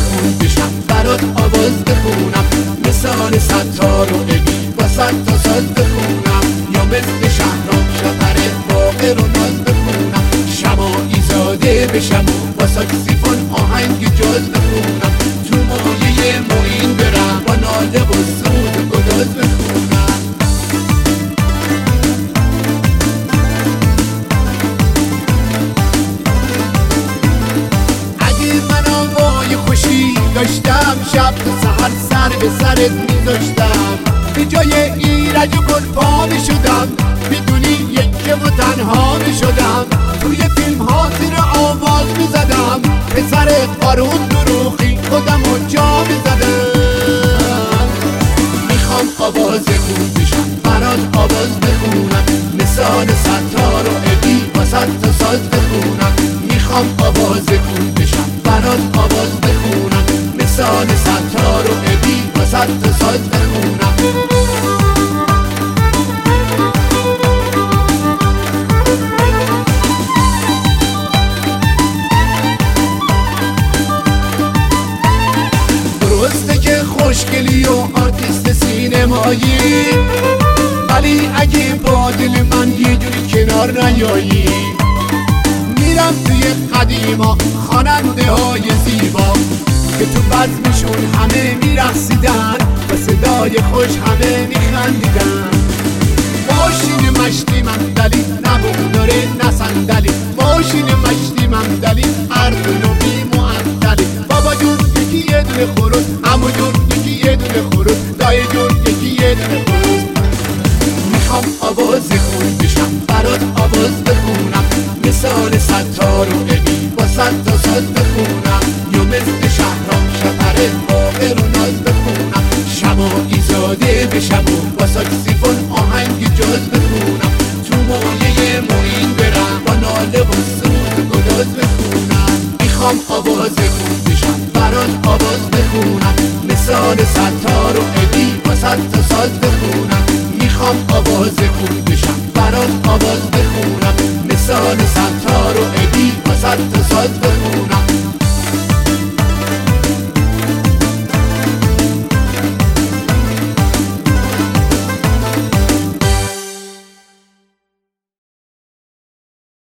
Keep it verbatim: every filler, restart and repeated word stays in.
خون بشم برات آواز بخونم، مثال ستار و ابی با صد تا ساز بخونم، یا مثل شهرام شفر باقر و ناز بخونم، شماعی زاده بشم و با ساکسیفون آهنگ جاز بخونم، تو مایه معین برم با ناله و سرود و گداز بخونم. اگه من آوای خوشی داشتم شب تا سحر سر به سرت میذاشتم، به جای ایرج و گل پا میشدم، میدونی یکه و تنها میشدم، توی فیلم ها زیر آواز میزدم، پسر قارون دروغی خودم و جا میزدم. میخوام آواز خون بشم برات آواز بخونم، مثال ستار و ابی با صد تا ساز بخونم، میخوام آواز خون بشم برات آواز بخونم، مثال ستار و ابی با صد تا ساز بخونم. درسته که خوشگلی و آرتیست سینمایی، ولی اگه با دل من یه جوری کنار نیایی، میرم توی قدیما خواننده های زیبا که تو بزمشون همه میرقصیدن و صدای خوش همه میخندیدن. ماشین مشتی ممدلی نبود داره نه صندلی، ماشین مشتی ممدلی عرض نوی معدلی، بابا جون یکی یه دونه خروس، عمو جون یکی یه دونه خروس، دایی جون یکی یه دونه خروس. میخوام آواز خون بشم برات آواز بخونم، مثال ستار و ابی با صد تا ساز بخونم، یا مثل شهرام شفر باقر و ناز بخونم، شماعی زاده بشم و با ساکسیفون آهنگ جاز بخونم، تو مایه معین برم با ناله و سرود و گداز بخونم. میخوام آواز خون بشم برات آواز بخونم، مثال ستار و ابی با صد تا ساز بخونم، میخوام آواز خون بشم برات آواز